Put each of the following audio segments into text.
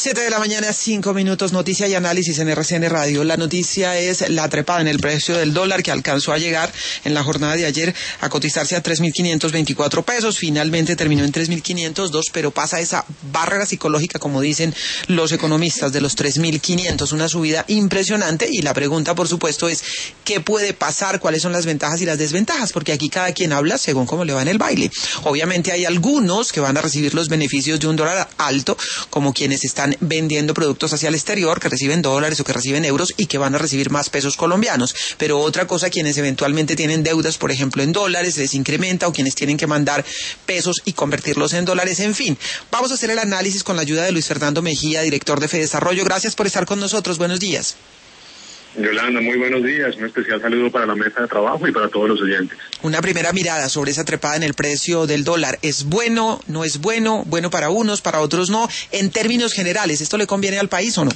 7 de la mañana, 5 minutos, noticia y análisis en RCN Radio. La noticia es la trepada en el precio del dólar, que alcanzó a llegar en la jornada de ayer a cotizarse a 3.524 pesos. Finalmente terminó en 3.502, pero pasa esa barrera psicológica, como dicen los economistas, de los 3.500, una subida impresionante. Y la pregunta, por supuesto, es ¿qué puede pasar? ¿Cuáles son las ventajas y las desventajas? Porque aquí cada quien habla según cómo le va en el baile. Obviamente hay algunos que van a recibir los beneficios de un dólar alto, como quienes están vendiendo productos hacia el exterior, que reciben dólares o que reciben euros y que van a recibir más pesos colombianos. Pero otra cosa, quienes eventualmente tienen deudas, por ejemplo, en dólares, les incrementa, o quienes tienen que mandar pesos y convertirlos en dólares, en fin. Vamos a hacer el análisis con la ayuda de Luis Fernando Mejía, director de Fedesarrollo. Gracias por estar con nosotros. Buenos días. Yolanda, muy buenos días. Un especial saludo para la mesa de trabajo y para todos los oyentes. Una primera mirada sobre esa trepada en el precio del dólar. ¿Es bueno? ¿No es bueno? ¿Bueno para unos, para otros no? En términos generales, ¿esto le conviene al país o no?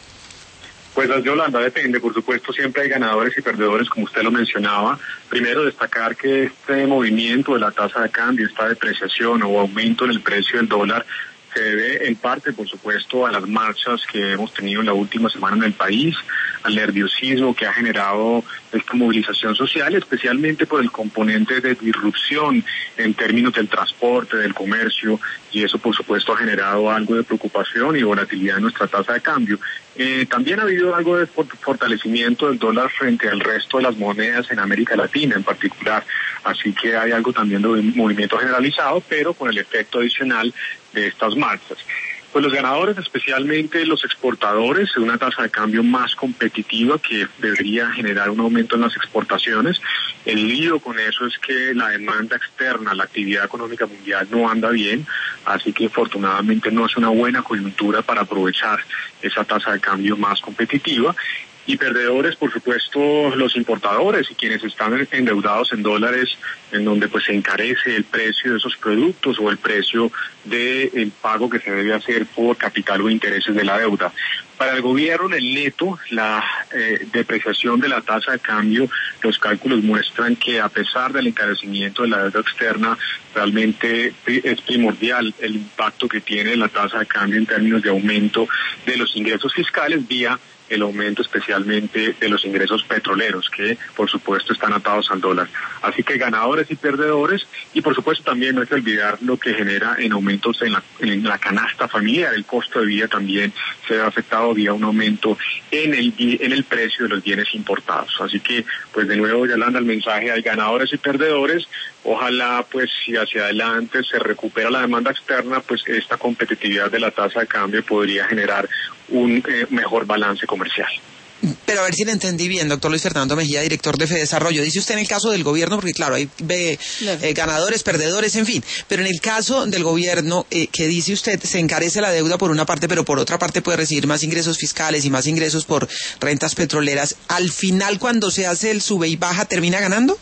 Pues Yolanda, depende. Por supuesto, siempre hay ganadores y perdedores, como usted lo mencionaba. Primero, destacar que este movimiento de la tasa de cambio, esta depreciación o aumento en el precio del dólar, se debe en parte, por supuesto, a las marchas que hemos tenido en la última semana en el país, al nerviosismo que ha generado esta movilización social, especialmente por el componente de disrupción en términos del transporte, del comercio, y eso, por supuesto, ha generado algo de preocupación y volatilidad en nuestra tasa de cambio. También ha habido algo de fortalecimiento del dólar frente al resto de las monedas en América Latina en particular, así que hay algo también de movimiento generalizado, pero con el efecto adicional de estas marchas. Pues los ganadores, especialmente los exportadores, una tasa de cambio más competitiva que debería generar un aumento en las exportaciones. El lío con eso es que la demanda externa, la actividad económica mundial no anda bien, así que afortunadamente no es una buena coyuntura para aprovechar esa tasa de cambio más competitiva. Y perdedores, por supuesto, los importadores y quienes están endeudados en dólares, en donde pues se encarece el precio de esos productos o el precio del pago que se debe hacer por capital o intereses de la deuda. Para el gobierno, en el neto, la depreciación de la tasa de cambio, los cálculos muestran que a pesar del encarecimiento de la deuda externa, realmente es primordial el impacto que tiene la tasa de cambio en términos de aumento de los ingresos fiscales vía el aumento especialmente de los ingresos petroleros, que por supuesto están atados al dólar. Así que ganadores y perdedores, y por supuesto también no hay que olvidar lo que genera en aumentos en la canasta familiar. El costo de vida también se ve afectado vía un aumento en el precio de los bienes importados. Así que, pues de nuevo, Yolanda, el mensaje: hay ganadores y perdedores. Ojalá, pues, si hacia adelante se recupera la demanda externa, pues esta competitividad de la tasa de cambio podría generar un mejor balance comercial. Pero a ver si le entendí bien, doctor Luis Fernando Mejía, director de Fedesarrollo. Dice usted en el caso del gobierno, porque claro, hay ganadores, perdedores, en fin. Pero en el caso del gobierno, que dice usted, se encarece la deuda por una parte, pero por otra parte puede recibir más ingresos fiscales y más ingresos por rentas petroleras. Al final, cuando se hace el sube y baja, ¿termina ganando?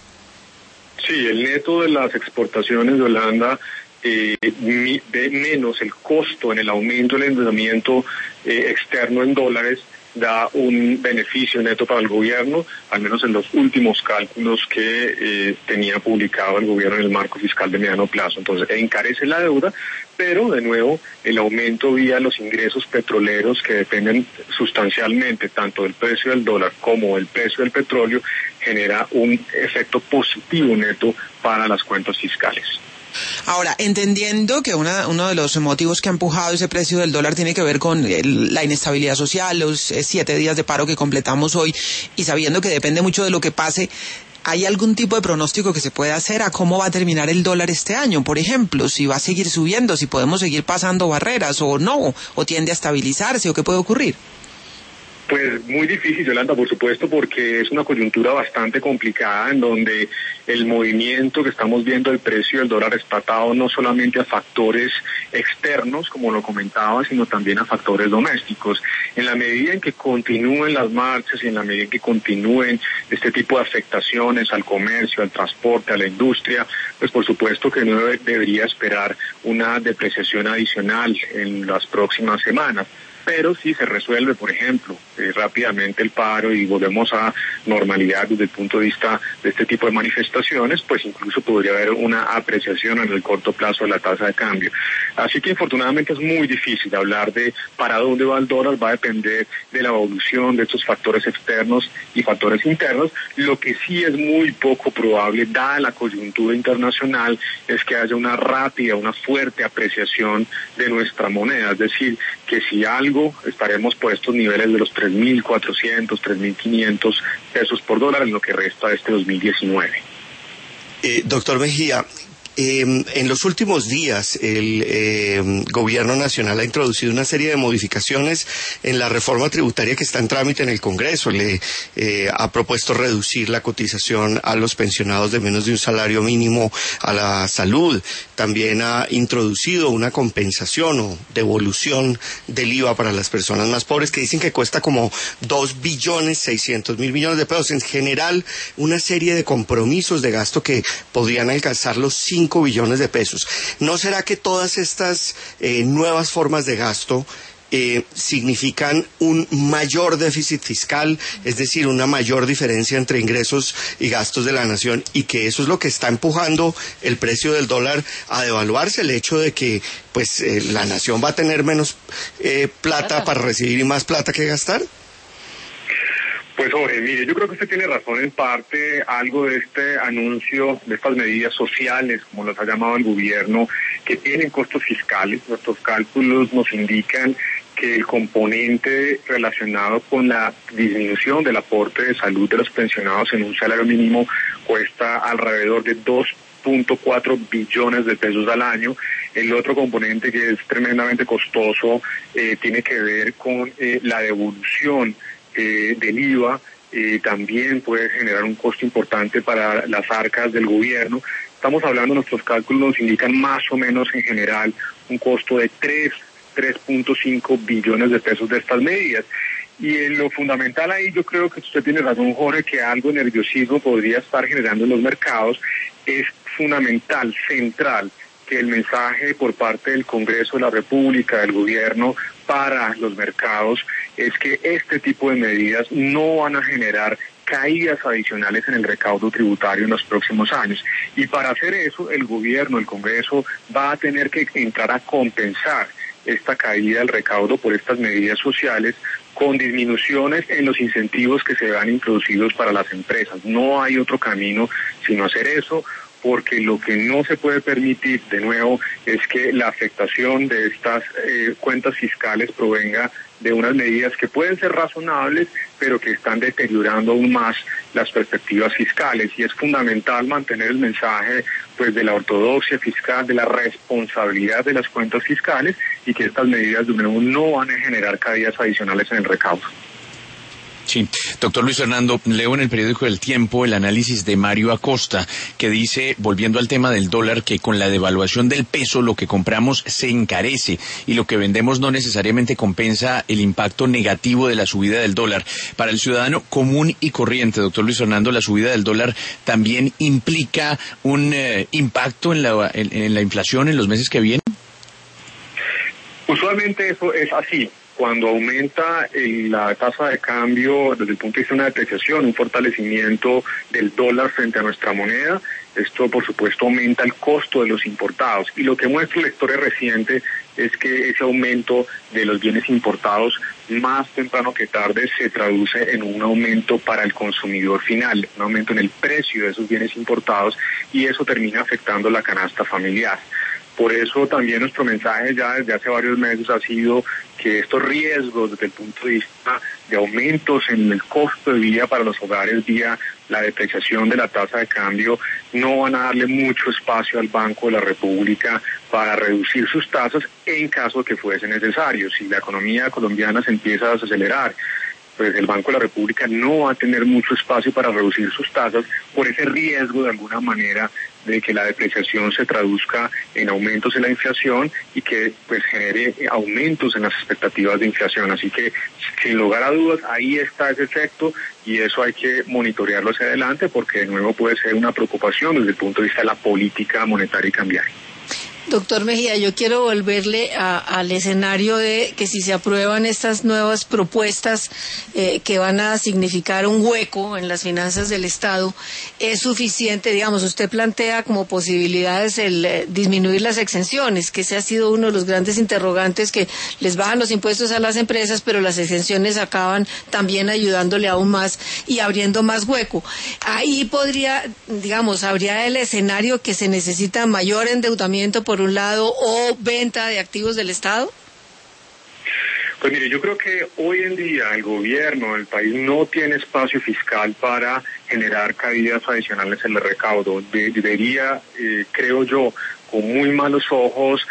Sí, el neto de las exportaciones de Holanda de menos el costo en el aumento del endeudamiento externo en dólares da un beneficio neto para el gobierno, al menos en los últimos cálculos que tenía publicado el gobierno en el marco fiscal de mediano plazo. Entonces encarece la deuda, pero de nuevo el aumento vía los ingresos petroleros, que dependen sustancialmente tanto del precio del dólar como del precio del petróleo, genera un efecto positivo neto para las cuentas fiscales. Ahora, entendiendo que uno de los motivos que ha empujado ese precio del dólar tiene que ver con la inestabilidad social, los 7 días de paro que completamos hoy, y sabiendo que depende mucho de lo que pase, ¿hay algún tipo de pronóstico que se puede hacer a cómo va a terminar el dólar este año? Por ejemplo, si va a seguir subiendo, si podemos seguir pasando barreras o no, o tiende a estabilizarse, o qué puede ocurrir. Pues muy difícil, Yolanda, por supuesto, porque es una coyuntura bastante complicada en donde el movimiento que estamos viendo del precio del dólar está atado no solamente a factores externos, como lo comentaba, sino también a factores domésticos. En la medida en que continúen las marchas y en la medida en que continúen este tipo de afectaciones al comercio, al transporte, a la industria, pues por supuesto que no debería esperar una depreciación adicional en las próximas semanas. pero si se resuelve, por ejemplo, rápidamente el paro y volvemos a normalidad desde el punto de vista de este tipo de manifestaciones, pues incluso podría haber una apreciación en el corto plazo de la tasa de cambio. Así que infortunadamente es muy difícil hablar de para dónde va el dólar, va a depender de la evolución de estos factores externos y factores internos. Lo que sí es muy poco probable, dada la coyuntura internacional, es que haya una rápida, una fuerte apreciación de nuestra moneda, es decir, que si algo estaremos por estos niveles de los 3.400, 3.500 pesos por dólar en lo que resta de este 2019. Doctor Mejía, en los últimos días el gobierno nacional ha introducido una serie de modificaciones en la reforma tributaria que está en trámite en el Congreso. Le ha propuesto reducir la cotización a los pensionados de menos de un salario mínimo a la salud. También ha introducido una compensación o devolución del IVA para las personas más pobres, que dicen que cuesta como 2.600.000 millones de pesos. En general, una serie de compromisos de gasto que podrían alcanzar los 5 billones de pesos. ¿No será que todas estas nuevas formas de gasto significan un mayor déficit fiscal, es decir, una mayor diferencia entre ingresos y gastos de la nación, y que eso es lo que está empujando el precio del dólar a devaluarse, el hecho de que pues la nación va a tener menos plata para recibir y más plata que gastar? Pues Jorge, mire, yo creo que usted tiene razón en parte. Algo de este anuncio, de estas medidas sociales, como las ha llamado el gobierno, que tienen costos fiscales. Nuestros cálculos nos indican que el componente relacionado con la disminución del aporte de salud de los pensionados en un salario mínimo cuesta alrededor de 2.4 billones de pesos al año. El otro componente que es tremendamente costoso tiene que ver con la devolución del IVA. También puede generar un costo importante para las arcas del gobierno. Estamos hablando, nuestros cálculos nos indican más o menos en general un costo de 3.5 billones de pesos de estas medidas. Y en lo fundamental ahí, yo creo que usted tiene razón, Jorge, que algo de nerviosismo podría estar generando en los mercados. Es fundamental, central, que el mensaje por parte del Congreso de la República, del gobierno, para los mercados, es que este tipo de medidas no van a generar caídas adicionales en el recaudo tributario en los próximos años. Y para hacer eso, el gobierno, el Congreso, va a tener que entrar a compensar esta caída del recaudo por estas medidas sociales con disminuciones en los incentivos que se van introducidos para las empresas. No hay otro camino sino hacer eso, porque lo que no se puede permitir, de nuevo, es que la afectación de estas cuentas fiscales provenga de unas medidas que pueden ser razonables, pero que están deteriorando aún más las perspectivas fiscales. Y es fundamental mantener el mensaje pues de la ortodoxia fiscal, de la responsabilidad de las cuentas fiscales, y que estas medidas de nuevo no van a generar caídas adicionales en el recaudo. Sí, doctor Luis Fernando, leo en el periódico El Tiempo el análisis de Mario Acosta, que dice, volviendo al tema del dólar, que con la devaluación del peso lo que compramos se encarece y lo que vendemos no necesariamente compensa el impacto negativo de la subida del dólar. Para el ciudadano común y corriente, doctor Luis Fernando, la subida del dólar también implica un impacto en la inflación en los meses que vienen. Usualmente eso es así. Cuando aumenta la tasa de cambio desde el punto de vista de una depreciación, un fortalecimiento del dólar frente a nuestra moneda, esto por supuesto aumenta el costo de los importados. Y lo que muestra la historia reciente es que ese aumento de los bienes importados más temprano que tarde se traduce en un aumento para el consumidor final, un aumento en el precio de esos bienes importados, y eso termina afectando la canasta familiar. Por eso también nuestro mensaje ya desde hace varios meses ha sido que estos riesgos desde el punto de vista de aumentos en el costo de vida para los hogares vía la depreciación de la tasa de cambio no van a darle mucho espacio al Banco de la República para reducir sus tasas en caso que fuese necesario. Si la economía colombiana se empieza a desacelerar, pues el Banco de la República no va a tener mucho espacio para reducir sus tasas por ese riesgo de alguna manera de que la depreciación se traduzca en aumentos en la inflación y que pues genere aumentos en las expectativas de inflación. Así que sin lugar a dudas ahí está ese efecto, y eso hay que monitorearlo hacia adelante porque de nuevo puede ser una preocupación desde el punto de vista de la política monetaria y cambiaria. Doctor Mejía, yo quiero volverle al escenario de que si se aprueban estas nuevas propuestas que van a significar un hueco en las finanzas del Estado, ¿es suficiente? Digamos, usted plantea como posibilidades el disminuir las exenciones, que ese ha sido uno de los grandes interrogantes, que les bajan los impuestos a las empresas, pero las exenciones acaban también ayudándole aún más y abriendo más hueco. Ahí podría, digamos, habría el escenario que se necesita mayor endeudamiento por un lado o venta de activos del Estado. Pues mire, yo creo que hoy en día el gobierno del país no tiene espacio fiscal para generar caídas adicionales en el recaudo. Debería, creo yo, con muy malos ojos,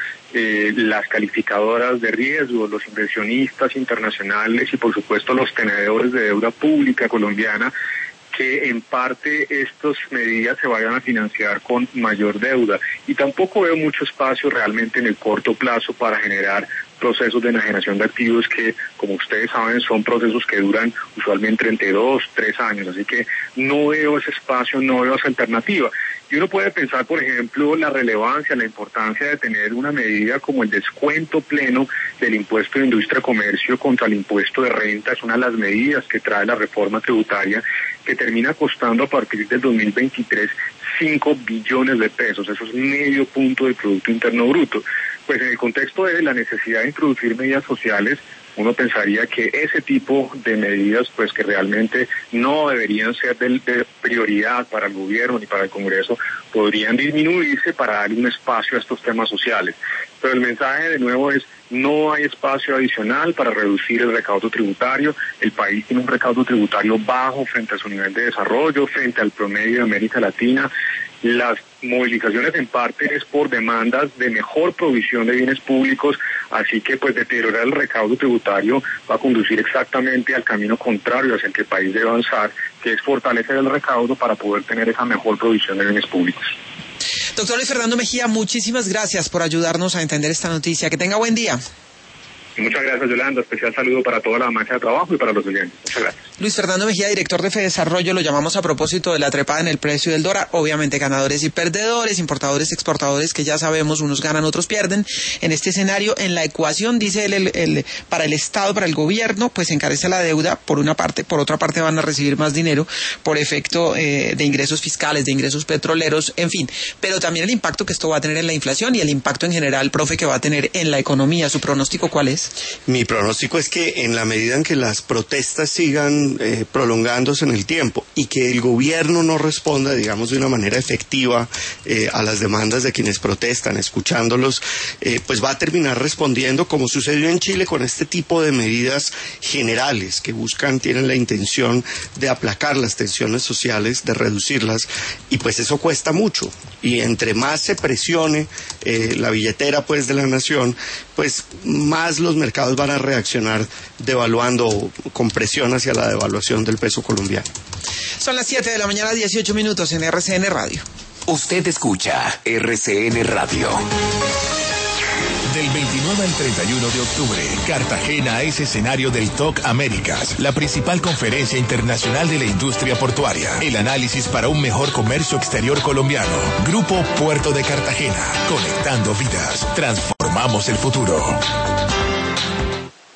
las calificadoras de riesgo, los inversionistas internacionales y por supuesto los tenedores de deuda pública colombiana, que en parte estas medidas se vayan a financiar con mayor deuda. Y tampoco veo mucho espacio realmente en el corto plazo para generar procesos de enajenación de activos que, como ustedes saben, son procesos que duran usualmente entre 2, 3 años. Así que no veo ese espacio, no veo esa alternativa. Y uno puede pensar, por ejemplo, la relevancia, la importancia de tener una medida como el descuento pleno del impuesto de industria y comercio contra el impuesto de renta. Es una de las medidas que trae la reforma tributaria, que termina costando a partir del 2023 5 billones de pesos. Eso es medio punto del Producto Interno Bruto. Pues en el contexto de la necesidad de introducir medidas sociales, uno pensaría que ese tipo de medidas, pues que realmente no deberían ser de prioridad para el gobierno ni para el Congreso, podrían disminuirse para darle un espacio a estos temas sociales. Pero el mensaje de nuevo es: no hay espacio adicional para reducir el recaudo tributario. El país tiene un recaudo tributario bajo frente a su nivel de desarrollo, frente al promedio de América Latina. Las movilizaciones en parte es por demandas de mejor provisión de bienes públicos, así que pues deteriorar el recaudo tributario va a conducir exactamente al camino contrario hacia el que el país debe avanzar, que es fortalecer el recaudo para poder tener esa mejor provisión de bienes públicos. Doctor Luis Fernando Mejía, muchísimas gracias por ayudarnos a entender esta noticia. Que tenga buen día. Muchas gracias, Yolanda. Especial saludo para toda la masa de trabajo y para los oyentes. Muchas gracias. Luis Fernando Mejía, director de Fedesarrollo, lo llamamos a propósito de la trepada en el precio del dólar. Obviamente ganadores y perdedores, importadores, exportadores, que ya sabemos, unos ganan, otros pierden. En este escenario, en la ecuación, dice él, para el Estado, para el gobierno, pues encarece la deuda por una parte, por otra parte van a recibir más dinero por efecto de ingresos fiscales, de ingresos petroleros, en fin. Pero también el impacto que esto va a tener en la inflación y el impacto en general, profe, que va a tener en la economía. ¿Su pronóstico cuál es? Mi pronóstico es que en la medida en que las protestas sigan prolongándose en el tiempo y que el gobierno no responda, digamos, de una manera efectiva a las demandas de quienes protestan, escuchándolos, pues va a terminar respondiendo, como sucedió en Chile, con este tipo de medidas generales que tienen la intención de aplacar las tensiones sociales, de reducirlas, y pues eso cuesta mucho. Y entre más se presione la billetera pues de la nación, pues más los mercados van a reaccionar devaluando con presión hacia la devaluación del peso colombiano. Son las 7 de la mañana, 18 minutos en RCN Radio. Usted escucha RCN Radio. Del 29 al 31 de octubre, Cartagena es escenario del TOC Américas, la principal conferencia internacional de la industria portuaria. El análisis para un mejor comercio exterior colombiano. Grupo Puerto de Cartagena, conectando vidas, transformamos el futuro.